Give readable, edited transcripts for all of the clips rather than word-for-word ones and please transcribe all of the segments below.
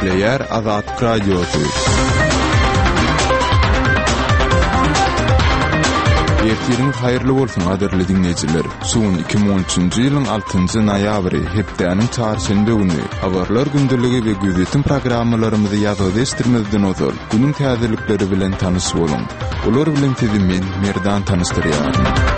Däpleýär Azatlyk Radiosy. Ertiriniz haýyrly bolsun aderli dinleýijiler. Suwun 2013-nji ýylyň 6-njy noýabry hepdeniň çarşembe güni habarlar gündəligi we gözetim programmalarymyzy ýazgyda estirmezden ozal. Günüň täzelikleri bilen tanys bolun. Olar bilen sizi men Merdan tanystyrýar.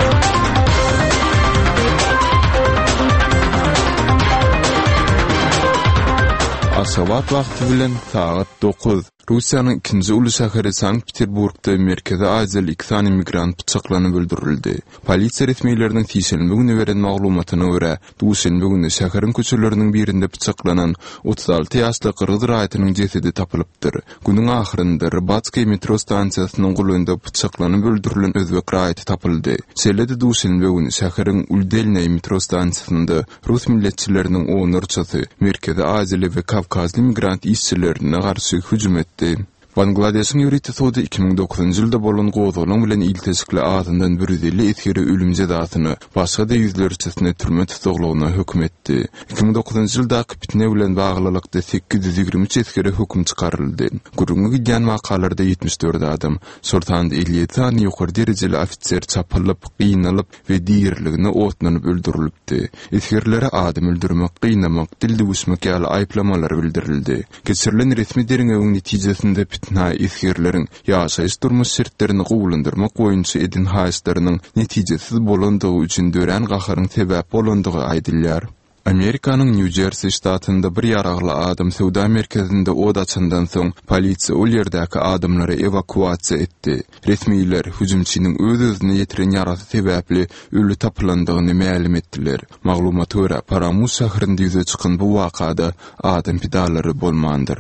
Asabat wagty bilen saat 9. Russiýanyň ikinji uly şäheri Sankt-Peterburgda Merkezi Aziýaly 2 sany migrant pyçaklanyp öldürildi. Polisiýa resmiýetleriniň täşeşmegi güni beren maglumatyna görä, duşanbe güni şäheriň köçeleriniň birinde pyçaklanan 36 ýaşly Kyrgyz raýatynyň jesedi tapylypdyr. Günüň ahyrynda Rybatskiy metro stansiýasynyň gulynda pyçaklanyp öldürilen özbek raýaty tapyldy. Şeýle-de duşanbe güni şäheriň Uldelnay metro stansiýasynda Rus milletçileriniň oňurçysy Merkezi Aziýaly we Kavkazly migrant işçilerine garşy hüjüm etdi. Bangladeş'in ýürüýte suwdy 2009-njy ýylda bolan gowzalaryň bilen iltesikli adyndan 150 eskeri ölüm jazasyny başga da ýüzlerçesine türme tutuglygyna hökm etdi. 2009-njy ýylda pitne bilen baglylykda 823 eskeri hökm çykaryldy. Gurungy gidýän makalarda 74 adam, sortanda 57 tany ýokary derejeli ofitser çapylyp, gynanyp we diýerligine otlanyp öldürilipdi. Eskerlere adam öldürmek, gynanmak, dilde usmak ýaly aýplamalar bildirildi. Geçirilen resmi deriňegiň netijesinde iskerlerin ýaşaýyş durmuş şertlerini gowulandyrmak boýunça edin haýyşlarynyň netijesiz bolandygy üçin dören gaharyň sebäp bolandygy aýdylýar. Amerikanyň New Jersey ştatynda bir ýaragly adam sowda merkezinde od açandan soň polisiýa ol ýerdäki adamlary evakuasiýa etdi. Resmiýetler hüjümçiniň öz-özüne ýetiren ýarasy sebäpli öldü tapylandygyny ma'lum etdiler. Maglumata görä Paramus şäherinde ýüze çykan bu wakada adam pidalary bolmandyr.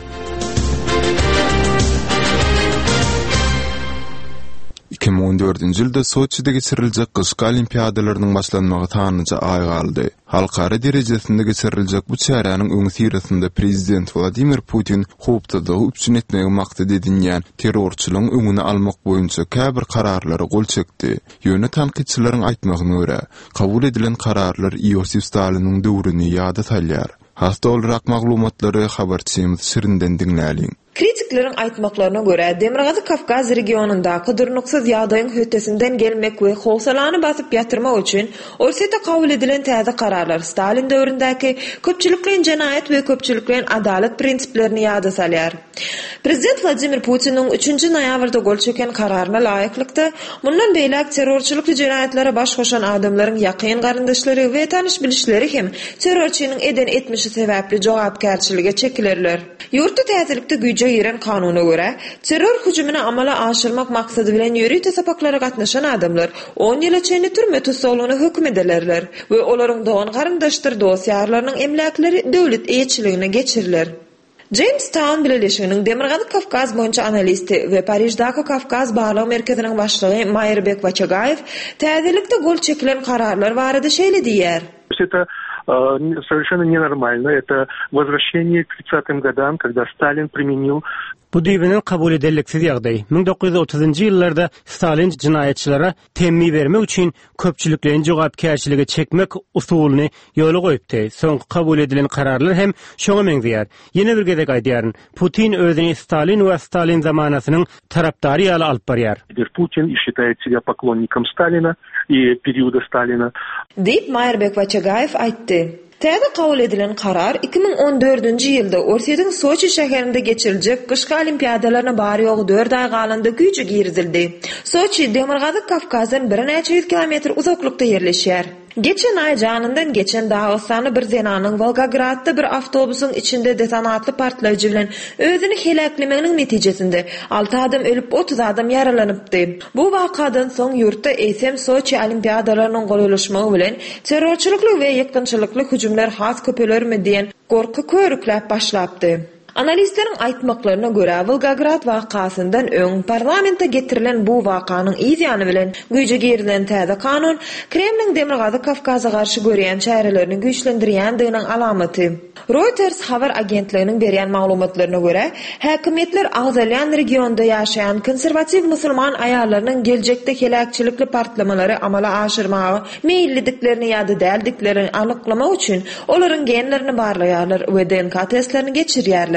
2014-nji ýylda Soçy'de geçiriljek gyşky olimpiadalarynyň başlanmagy tanyjy aý galdy. Halkara derejesinde geçiriljek bu çäräniň öňü sirasynda prezident Vladimir Putin howpdadygy üçin etmegi maksat edilýän terrorçylygyň öňüni almak boýunça käbir kararlary gol çekdi. Ýöne tanqidçileriň aýtmagyna görä, kabul edilen kararlar Iosif Staliniň döwrüni ýada salýar. Hasta olarak maglumatlary habarçymyz Şirinden diňläliň. Kritiklerin aýtmaklaryna görä, Demirgazy Kavkaz regionundaky durnuksyz ýagdaýyň hötesinden gelmek we howsalany basyp ýatyrmak üçin Orsetde kabul edilen täze kararlar Stalin döwründäki köpçüliklen jenaýat we köpçüliklen adalet prinsiplerini ýada salýar. Prezident Vladimir Putin'in 3-nji noýabrda gol çeken kararyna laýyklykda mundan beýlek terrorçylykly jenaýatlary baş goşan adamlaryň ýakyn garyndaşlary we tanyş bilişleri hem terrorçynyň eden etmişi sebäpli jogapkärçiligi çekilerler. Ýurtda täzelikde güýje ýeren kanuny görä, terror hüjümini amala aşyrmak maksady bilen ýürüýte sapaklara gatnaşan adamlar 10 ýyla çenli türme tutsagyny hökm ederler we olaryň dogan garyndaşdyr dosýarlarynyň emlakleri döwlet eýetçiligine geçiriler. James Town Birleşiginiň Demirgazy Kavkaz boýunça analisti we Parijdaky Kavkaz baglagy merkeziniň başlygy Maýerbek Vaçagaýew täzelikde gol çekilen kararlar barada şeýle diýär. Это совершенно ненормально. Это возвращение к 30-м годам, когда Сталин применил. Bu diýbinin kabul edilliksiz ýagdaý. 1930-njy ýyllarda Stalin jinaýatçylara temmi bermek üçin köpçüliklerin jogapkärçiligi çekmek usulyny ýola goýupdy. Soňky kabul edilen kararlar hem şoňa meňzeýär. Ýene bir gezek aýdýaryn, Putin özüni Stalin we Stalin zamanasynyň tarapdary ýaly alyp barýar. Putin считает себя поклонником Сталина и периода Сталина. Diýip Maýerbek Vaçagaýew aýtdy. Täze kabul edilen karar 2014-nji ýylda Orsetdiň Soçy şäherinde geçiriljek gyşky olimpiadalaryna bary ýogy 4 aý galanda güýje girizildi. Soçy Demirgazy Kavkazdan 1,5 kilometr uzaklykda ýerleşýär. Geçen ay janyndan geçen Dağıstanly bir zenanyň Volgogradda bir awtobusyň içinde detonatly partlaýjy bilen özüni helaklemeginiň netijesinde 6 adam ölüp 30 adam yaralanypdy. Bu wakadan soň ýurtda eýsem Soçy olimpiadalarynyň goýuluşmagy bilen terrorçylykly we ýakynçylykly hüjümler has köpelermi diýen gorky körükläp başlapdy. Analistlerin aýtmaklaryna görä, Volgograd wakasyndan öň parlamentde getirilen bu wakanyň ýyzyany bilen güýje gerilen täze kanun Kremliň Demirgazy Kavkaza garşy görýän çärelerini güýçlendirýändiginiň alamaty. Reuters habar agentliginiň berýän maglumatlaryna görä, häkimetler Agzalyan regionda ýaşaýan konservativ musulman aýallarynyň geljekde helakçylikli partlamalary amala aşyrmagy meýillediklerini ýa-da däldiklerini anyklamak üçin olaryň genlerini barlaýarlar we DNK testlerini geçirýärler.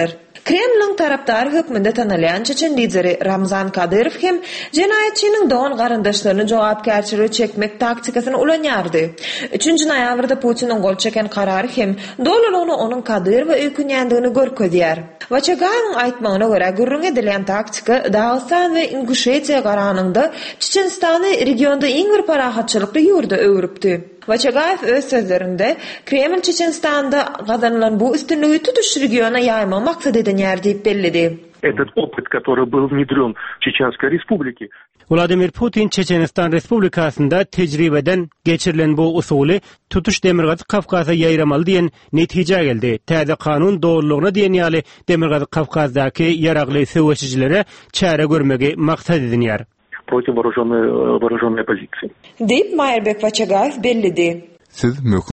Kremlin tarapdary hökmünde tanalyan Çeçen lideri Ramzan Kadyrov hem jenayetçinin doğan garyndaşlaryny jogapkärçiligi çekmek taktikasyny ulanýardy. 3-nji noýabrda Putinin gol çeken karary hem dolulugyny onuň Kadyrova öýkünýändigini görkezýär. Vaçagaýyň aýtmagyna görä gürrüň edilen taktika Dagestan we Inguşetiýa garanynda Çeçenistany regionda iň bir parahatçylykly ýurda öwrüpdi. Vaçagayev öz sözlerinde Kreml Çeçenistanda kazanılan bu üstünlüğü tutuş regiona yayma maksat edenýär diýip bellidi. Этот опыт, который был внедрен в Чеченской республике. Vladimir Putin Çeçenistan Respublikasynda tejribeden geçirilen bu usuly tutuş Demirgazy Kafkas'a ýaýramaly diýen netije geldi. Täze kanun doğrulugyna diýen ýaly Demirgazy Kafkasdaky ýaragly söwüşçilere çäre görmegi maksat edinýär. Против вооруженной оппозиции. Deyip Mayerbek Vaçagayev bellidi. Siz